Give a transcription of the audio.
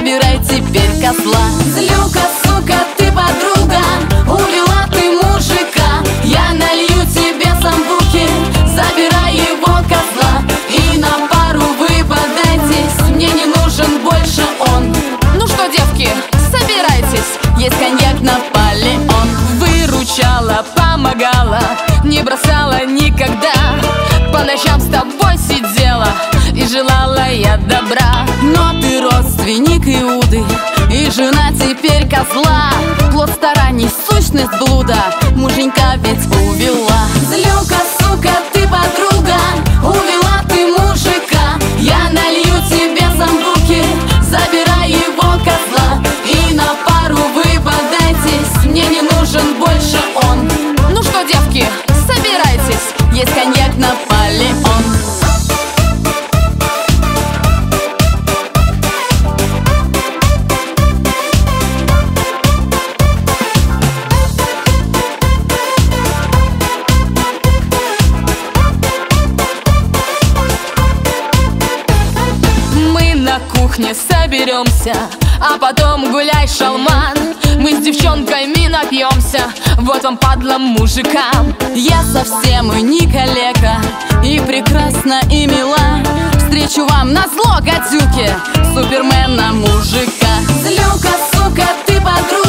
забирай теперь козла. Злюка, сука, ты подруга, увела ты мужика. Я налью тебе самбуки, забирай его козла. И на пару вы подайтесь, мне не нужен больше он. Ну что, девки, собирайтесь, есть коньяк Наполеон. Выручала, помогала, не бросала никогда. По ночам с тобой сидела и желала я добра. Но ты родственник Иуды и жена теперь козла. Плод стараний, сущность блуда, муженька ведь увела. Злюка, сука, ты подруга, увела ты мужика. Я налью тебе самбуки, забирай его козла. И на пару вы подайтесь, мне не нужен больше он. Ну что, девки, собирайтесь, есть коньяк Наполеон. Мы на кухне соберемся, а потом гуляй, шалман. Мы с девчонками напьемся, вот вам падлам мужикам. Я совсем и не калека, и прекрасна, и мила. Встречу вам назло, гадюки, супермена мужика. Злюка, сука, ты подруга,